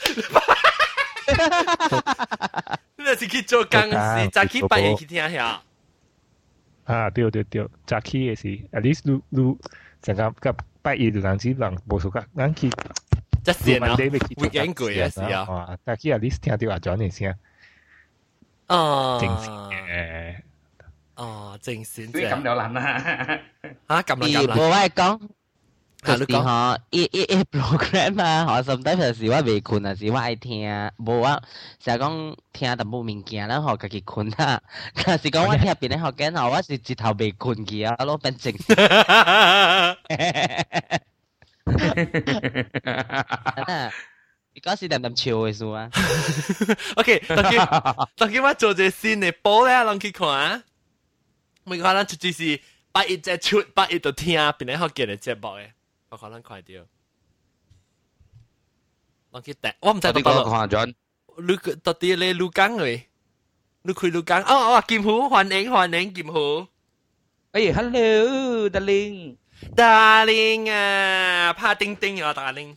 你是去做工時，早起八夜去聽下。 啊，對對對，早起嘅時 ，at least 你你成個個八夜就人只人無數個，人去。 即係咯，weekend 攰嘅時候。 啊，早起 at least 聽到阿 John 嘅聲。 哦。 正線嘅。 哦，正線啫。咁就難啦。 嚇，咁啦咁啦。 我係講。就是嗬，一一一 program 啊，嗬，甚至有時我未困啊，時我愛聽，無我成日講聽淡薄物件啦，嗬，家己困啊。但是講我聽邊啲學緊，嗬，我是一頭未困去啊，攞變正。你講是點點笑嘅事啊 ？OK，當今當今我做隻新嘅播咧，讓佢看。每個人就就是八一隻出，八一就聽邊啲學緊嘅節目嘅。我可能快啲，我記得我唔知道到看咗。 你到底你錄講嚟？你開錄講？哦哦，劍虎歡迎歡迎劍虎。 哎 ，hello darling， darling 啊，拍叮叮啊 darling，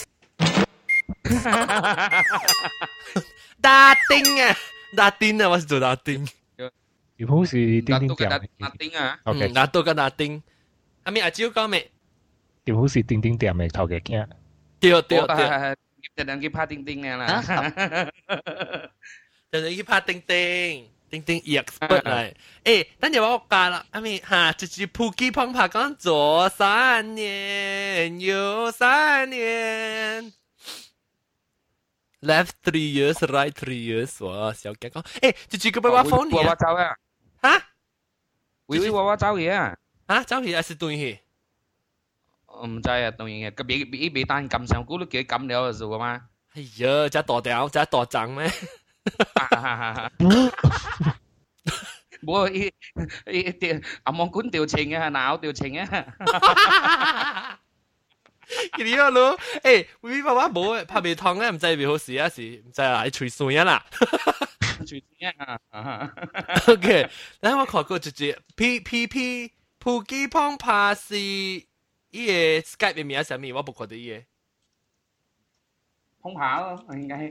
打叮啊，打叮啊，我是做打叮。 劍虎是叮叮點。 打叮啊。 嗯，打到個打叮。阿咪阿蕉講咩？ 點好似叮叮點嘅頭嘅驚， 對對對， 就兩個拍叮叮嘅啦， 就兩個拍叮叮，叮叮 expert 嚟。誒，等陣我講啦，阿咪嚇，就是普吉胖拍講左三年，右三年 ，left three years, right three years，哇，小驚講，誒，就是個爸爸放你啊，娃娃走啊， 嚇， 喂喂娃娃走嘢啊， 嚇，走去還是對去？ 唔知啊，當然嘅，佢俾俾俾單撳上估都幾撳了就做嘛。 哎呀，只大條，只大張咩？ 冇一一條阿望管調情嘅，鬧調情啊！ 佢呢個誒，會爸爸冇拍鼻湯咧，唔知係好事啊，是唔知啊，係吹水啊啦。 吹水啊 ！OK，等我看過就係 P P P 普吉胖拍是。依個 Skype 嘅名係咩？我冇覺得依個。 碰下咯，應該。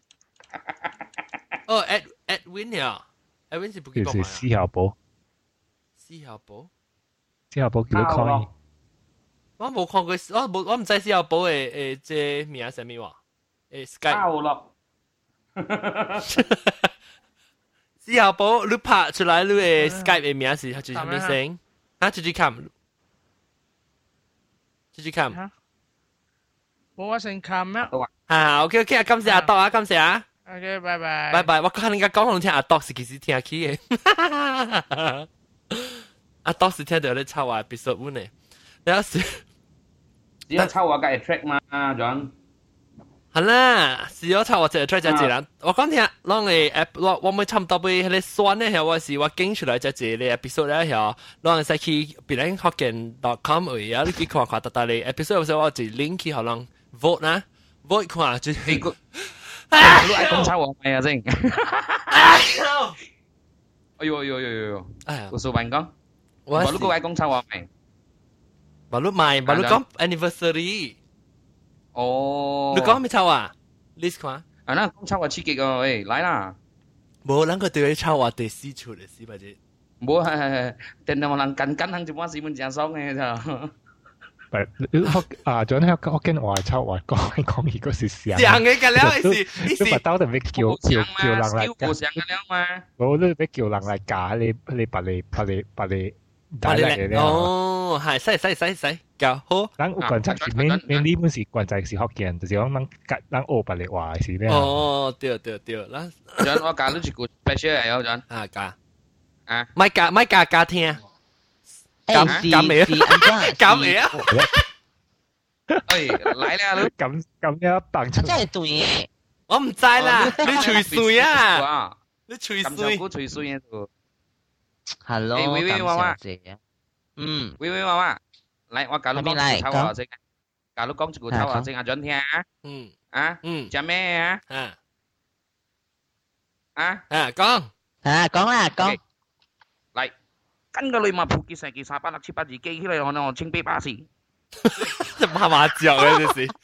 哦 ，Ed Edwin 呀 ，Edwin 是普吉胖拍。 就是施孝寶。 施孝寶。 施孝寶叫佢 call。 我冇看過，我冇我唔知施孝寶嘅誒即名係咩話？誒 Skype。 out 咯。 施孝寶，你拍出來你嘅 Skype 嘅名是係做咩聲？啊，直接看。繼續看。 冇我先看咩？ 啊 ，OK OK，感謝阿多啊，感謝啊。 OK，拜拜。 拜拜，我看人家講好聽阿多是其實聽起嘅。阿多是聽到你抄話 episode one 嘅，有時。 只係抄話嘅 track 嘛，John。 好啦，是我抄我這出只字啦。我講聽，啷個 app，我我咪差唔多俾迄個酸咧，係我是我經出來只字咧 episode 咧，係啷個使去別人學見 dot com 位啊，你去看看，特特咧 episode 有時我就 link 去，可能 vote 啦 ，vote 看就係個。 你愛講抄我咪啊先。哎呦哎呦哎呦！哎呀，我數辦講，我如果愛講抄我咪， 我錄咪，我錄講 anniversary。哦，你講咩抄啊？你看啊， 那講抄我刺激哦，誒，來啦！ 冇諗佢對你抄我第四出嚟，是咪啫？ 冇係係係，但係我能緊緊行就冇四門正爽嘅就。 啊，仲有我見我抄我講講如果是上， 上嘅㗎啦，是你是到底要叫叫叫人嚟教？上嘅了嘛？ 我都要叫人嚟教你，你把你把你把你帶嚟嘅咧。 哦，係，使使使使教好。 咱有觀察，你你呢本是觀察是福建，就是講咱咱學把你話是咩？ 哦，對對對，咱。 陣我教你一句 special 嚟，有陣啊教啊， 咪教咪教教聽。 咁咁咩啊？咁咩啊？ 哎，來啦！ 咁咁樣棒出， 真係對。 我唔知啦，你吹水啊！你吹水， 我吹水喺度。 Hello， 誒，喂喂，娃娃， 嗯， 喂喂，娃娃，嚟，我教你講抄話先，教你講一句抄話先，阿準聽啊。嗯。啊。嗯。做咩啊？啊。啊。 啊，講。 啊，講啦，講。 嚟。跟個女馬撲結成件三百六七八字機起嚟，我我清杯巴士。 媽媽腳嘅這是。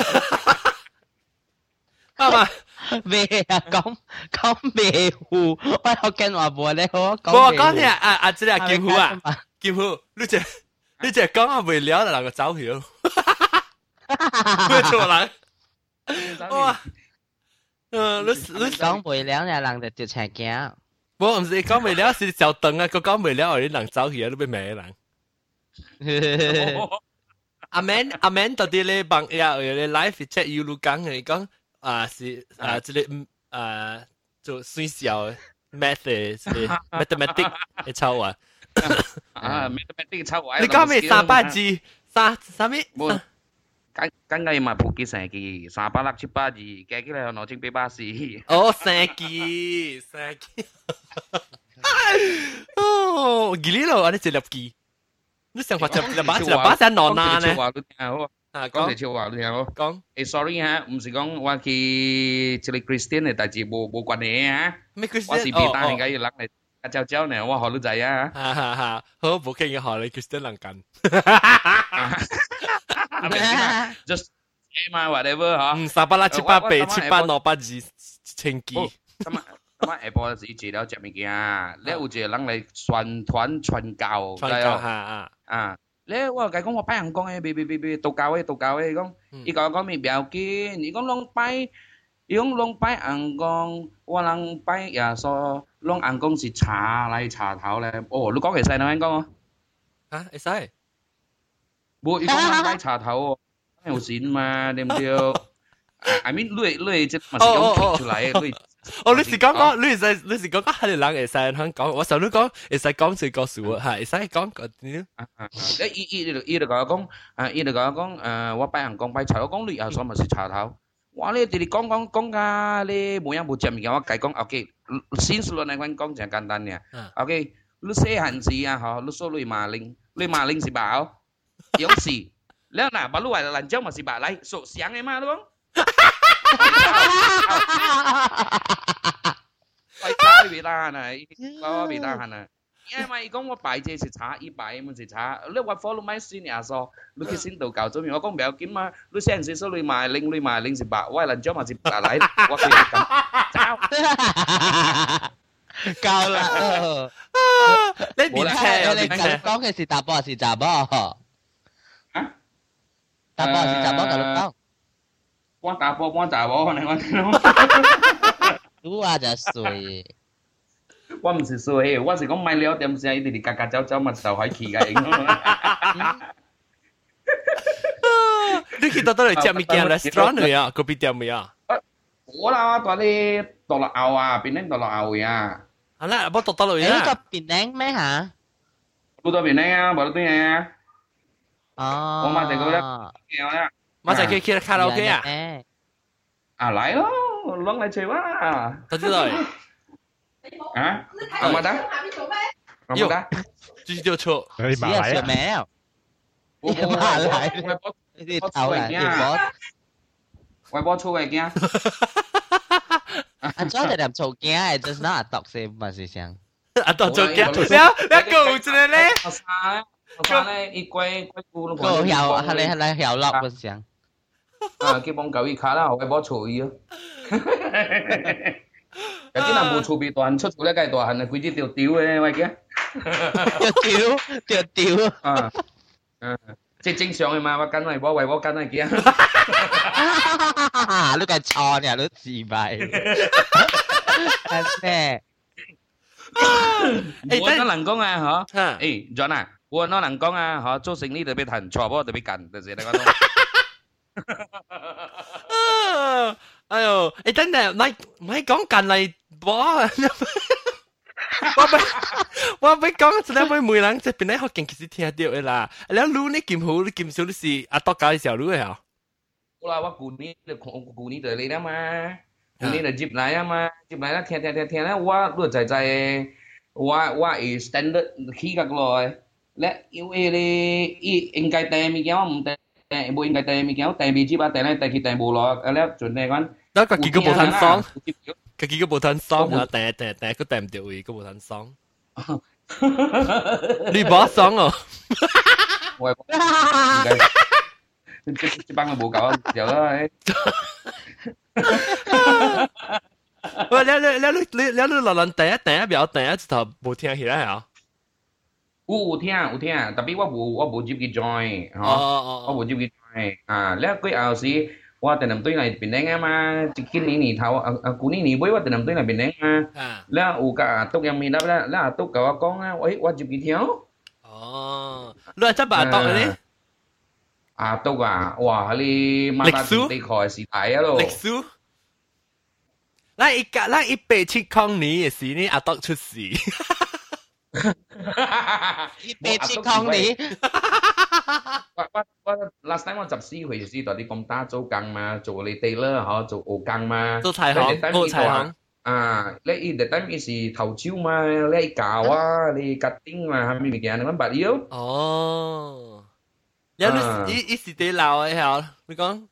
媽媽。 咩啊？講講咩胡？我學緊話冇咧，我講。 我講聽啊啊！這個劍虎啊，劍虎，你只你只講啊未了，就能夠走曉。咩錯人？哇！嗯，你你講未了，你人就掉斜鏡。 我唔是講未了，是小燈啊！佢講未了，我啲人走曉，你俾咩人？阿 Man 阿 Man 到底咧幫呀？有咧 live chat 要錄講嘅講。啊是啊，這個啊做算小 math 嘅 mathematic 嘅抄啊， 啊 mathematic 抄啊， 你講咩三百字三三咩？ 冇，跟跟個嘛普及成句三百六七八字，加起來攞清八百四。 哦，成句成句，哦，幾哩咯？我哋一粒字，你想法就就把就把隻攞拿呢？啊， 講嚟笑話你聽好。講，誒 sorry 嚇，唔是講我去即係 Christian 嘅代志冇冇關係嚇。咩 Christian？我是別單人家要攞嚟阿蕉蕉呢，我學女仔啊。哈哈哈，好冇傾嘅學你 Christian 能緊。Just say 嘛 whatever 嚇。嗯，三百六七八八七八六八二千幾。咁啊咁啊，下晡時治療隻物件，你有一個人嚟宣傳傳教。傳教嚇啊啊！咧我講我拜人講嘅，別別別別道教嘅道教嘅，講伊講講咩唔要緊，伊講攏拜，伊講攏拜人講，我人拜耶穌，攏人講是茶嚟茶頭咧。哦，你講會使哪樣講啊？啊，會使？冇，伊講人拜茶頭，有錢嘛，對唔對？ I mean 你你即係咪講出嚟？你哦，你是講講，你是你是講講係人會使香港，我想你講會使講最個數啊，係會使講個啲。誒，伊伊伊就講講，啊，伊就講講，誒，我拜人講拜茶，我講你又所咪是茶頭。哇！你哋哋講講講㗎，你冇樣冇正面嘅，我計講 OK，先數嚟講講就簡單嘅。OK，你寫漢字啊，嗬，你數你馬鈴，你馬鈴是bảo，有時。แล้วน่ะบรรลุว่าหลังเจ้ามาสิบาทไรโสเสียงไงมาลูกไปช้าไปตาน่ะก็ไปตาหันน่ะ因為講我拜這是差，伊拜們是差，你話 follow my sin 也錯，你去先道教做咩？我講唔要緊嘛，你成時數你賣零，你賣零是白，我係人將嘛是白嚟，我係咁，走，夠啦，你面車，你講嘅是大波還是雜波？大波是雜波就錄講，幫大波幫雜波，你講聽咯。你話就衰，我唔是衰，我是講買了點先，一直格格走走嘛就開起嘅。你去到到嚟食咩間 restaurant 嚟啊？嗰邊店未啊？我啦，到你到落牛啊，邊靚到落牛嘅啊？係啦，我到到嚟啊。呢個邊靚咩嚇？冇到邊靚啊，冇到邊靚啊？哦，我買隻嗰隻，買隻佢去卡拉 OK 啊？ 啊来咯，攏嚟吹哇！ 得知道啊？阿媽得？阿媽得？ 就是就錯。 你馬來啊？ 沒有。 我馬來，你頭嚟，你波。 我波粗嘅驚。 阿左你哋做驚係 just not 讀先唔係想。 阿讀做驚，你啊你啊個真係咧。 我沙咧，我沙咧，一龜龜菇都。 個有係你係你有落嗰時。 啊，基本九二卡啦，我波粗伊咯。有啲人冇儲備大，出厝咧梗係大漢啊，幾隻條屌嘅，喂嘅。 條屌條屌啊！嗯，即係正常嘅嘛，我跟係我為我跟係嘅。 你計錯嘅，你自閉。咩？ 我都能講啊，嗬。誒，John啊，我都能講啊，嗬，做生意特別談，錯不特別緊，就是你講。 哎呦，誒等陣，咪咪講近嚟播。我俾我俾講，真係每每人即係邊啲學勁其實聽到嘅啦。แล้วรู้นี่กิมหูนี่กิมสูนี่สิอาตอกกาเสี่ยวรู้เหรอกูว่าว่ากูนี่กูนี่เดี๋ยวเลยนะมากูนี่เดี๋ยวจิบไหนอะมาจิบไหนแล้วเทียนเทียนเทียนเทียนแล้วว่ารู้ใจใจว่าว่าอี standard ขี้กันเลยและอีเอเลยอีเอ็งไก่แต่มีแก้ว唔แต่บุเอ็งไก่แต่มีแก้วแต่มีจิบอะแต่咧แต่ขี้แต่บุหรอกแล้วจุดไหนกันแล้วก็กินก็冇ทัน爽佢幾個冇吞爽啊，訂訂訂佢訂唔掉嘅，個冇吞爽。你冇爽哦！ 喂，這這班我冇搞，有啦。 喂，你你你你你你落人訂一訂一表訂一直頭冇聽起來啊？ 有有聽有聽，特別我冇我冇接佢 join， 哦哦我冇接佢 join 啊，แล้ว佢後時。ว่าแต่นำตัวไหนเป็นแดงมาจิกินนี่นี่เท่ากูนี่นี่บ่ว่าแต่นำตัวไหนเป็นแดงมาแล้วอูกะตกยังมีแล้วแล้วตกกับว่ากองนะเอ้ยว่าจิกี่เที่ยวอ๋อแล้วจะบ่ตกเลยอ่าตกอ่ะว่าเลยมาตาตีคอยสิตายอ่ะโล歷史แล้วอีกแล้วอีเป็ดชิคองนี่สินี่อาตก出事อีเป็ดชิคองนี่我我我 last time 我十四歲時在啲咁打做工嘛，做你 tailor 嗬，做學工嘛， 做裁行，做裁行啊！你伊特登伊是頭招嘛，你教啊，你 cutting 嘛，係咪物件你揾白料？ 哦，有你伊伊是地老嘅係，你講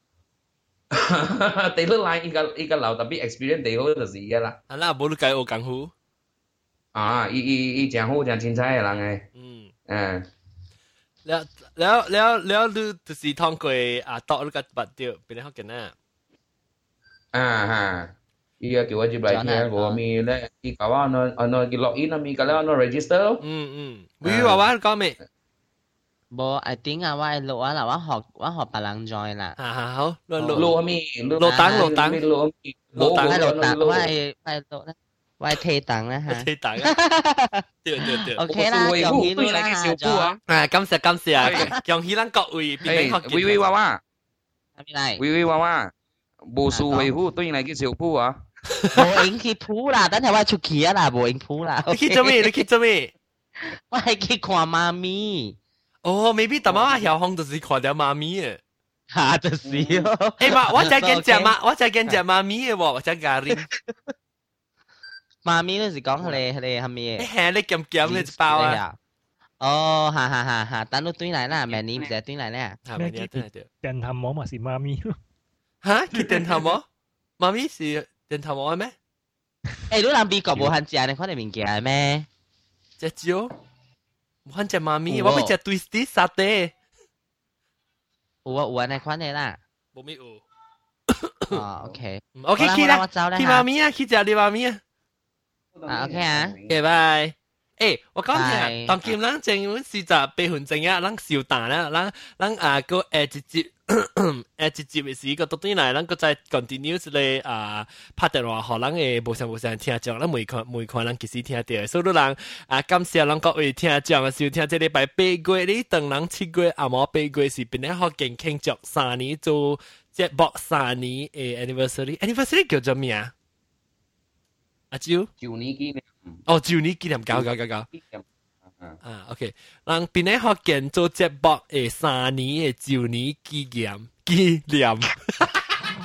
tailor line 依個依個老特別 experience tailor 就是嘅啦。 啊，那冇你計學功夫啊！伊伊伊正好正凊彩嘅人嘅， 嗯誒。 แล้วแล้วแล้วแล้วดูตัวสีทองกวยอ่ะต่อลูกกัดบัดเดียวเป็นอะไรเขาเก่งน่ะอ่าฮะอีก叫我接嚟聽我咪咧อีกว่า我我我落 in 咪ก็แล้ว我 register อืมอืมวิวว่าว่า講咩บ่ไอ้ติ้งอ่ะว่าไอ้โลอ่ะล่ะว่าหอกว่าหอกปาลังจอยล่ะฮ่าฮ่าเขาโลโลโลมีโลตังโลตังโลโลตังโลตังว่าไอ้ไอ้โลนะว่าเทตังนะฮะเทตัง對對對โอเค啦講起路啦咗啊感謝感謝啊講起咱各位邊啲學威威娃娃係咪嚟威威娃娃無數維護對嚟叫小鋪啊無影去鋪啦等下我出去啊啦無影鋪啦你去做咩你去做咩我係去看媽咪哦 maybe 大媽媽曉風就是看到媽咪嘅嚇就是咯誒媽我就見隻媽我就見隻媽咪嘅喎我就咖喱媽咪嗰時講佢哋佢哋係咩？ 誒係你鹹鹹嘅包啊！ 哦，哈哈哈哈，等到端嚟啦，明年唔使端嚟咧。 係咪啲對對？ 電探網咪是媽咪咯。 嚇？佢電探網？媽咪是電探網咩？ 誒，你諗美國無限食你看到物件咩？ 隻蕉，無限隻媽咪，我要隻 twisty 沙爹。 有啊有啊，你看你啦。 冇咩有。 哦 ，OK。OK 去啦，去媽咪啊，去食你媽咪啊。 啊 OK 啊 ，OK 拜。誒，我講下，當今咱政府是就八分鐘啊，咱小蛋啦，咱咱啊個誒一節誒一節嘅時個到底嚟，咱個再 continue 嚟啊拍電話，互咱誒無相無相聽眾，咱每看每看咱其實聽到，所以咱啊感謝咱各位聽眾嘅收聽，這禮拜八月呢，當咱七月啊冇八月是邊咧學勁慶祝三年做節目三年誒 anniversary，anniversary 叫做咩啊？阿蕉， 舊年紀念。 哦，舊年紀念搞搞搞搞。啊 ，OK， 讓邊個學見做節目誒三年嘅舊年紀念紀念。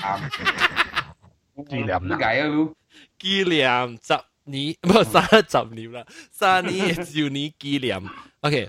紀念啦，解啊嚕， 紀念十年，唔三十年啦，三年周年紀念。OK，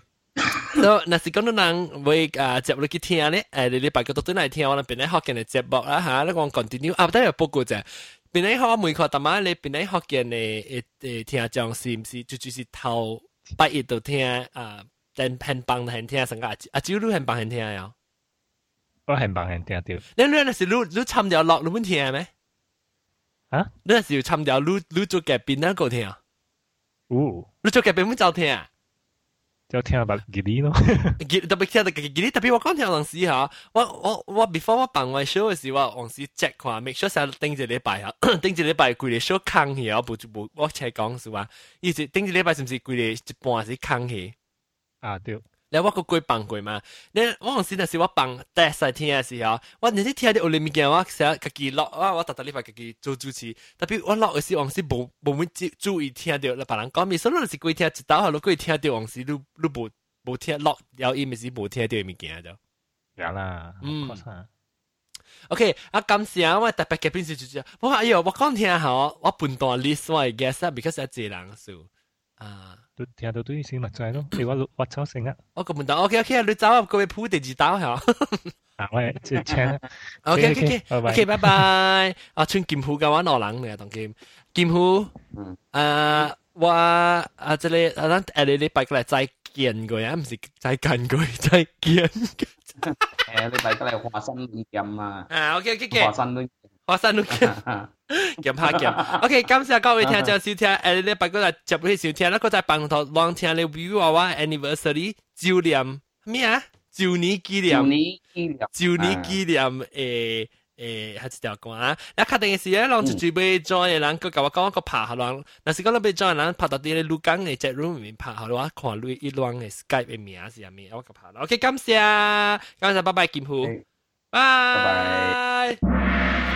so 若是講到人會啊接落去聽咧，誒你禮拜個都對嚟聽我哋邊啲學嘅節目啦嚇，你講 continue 啊，等下報告啫。邊啲學每個大媽你邊啲學嘅誒誒聽眾是唔是就就是頭八一度聽啊？但很棒很聽成個阿阿舅你很棒很聽呀。 我很棒很聽到。 你你那是你你參條落你們聽咩？ 啊？ 你那是要參條你你做嘅邊那個聽啊？ 哦。 你做嘅邊乜就聽啊？ 就聽白吉利咯。 吉特別聽到吉利，特別我講聽嗰陣時嚇，我我我 before 我辦完 show 嘅時候，我嗰時 check 看 make sure 曬頂一禮拜啊，頂一禮拜規個 show 空去啊，我冇冇我才講是話，意思頂一禮拜是唔是規個一半是空去？ 啊對。 你我個過放過嘛？你我嗰時那時我放第一次聽嘅時候，我那時聽啲有裡面嘅我成日自己落啊，我特特禮拜自己做主持，特別我落嘅時，往時冇冇乜注意聽到，你別人講，咪所以你是過聽一道下，你過聽到往時你你冇冇聽落，有伊咪是冇聽到嘅物件就。 有啦， 嗯。OK， 啊，感謝我特別嘅邊時就係，我話哎呦，我講聽下我我半段 list 我嘅 guest 啊 ，because 有濟人數啊。 都聽到對先咪就係咯，你我我抽成啊！ 我個門檔 OK OK， 你走啊，各位鋪第二刀嚇。 啊，我即係請。 OK OK OK， 拜拜。啊，穿劍鋪嘅話，我冷嚟當劍劍鋪。嗯。誒，我啊，這裡啊，咱誒你禮拜過來再見過呀，唔是再見過，再見。誒， 禮拜過來華山論劍啊。 啊 OK OK OK。 華山論。 華山論劍。劍拍劍 ，OK， 感謝各位聽眾收聽，誒，你拜過來接去收聽，那個在幫頭浪聽你 view 我 anniversary 周年咩啊？周年紀念， 周年紀念， 周年紀念誒誒，係一條歌啊！你確定嘅時咧，浪就準備 join 嘅人，佢甲我講個拍下浪，若是講你要 join 人拍到啲咧錄講嘅 chat room 裏面拍下，我看你一浪嘅 Skype 嘅名是咩，我個拍啦。OK， 感謝，感謝，拜拜，劍鋪，拜拜。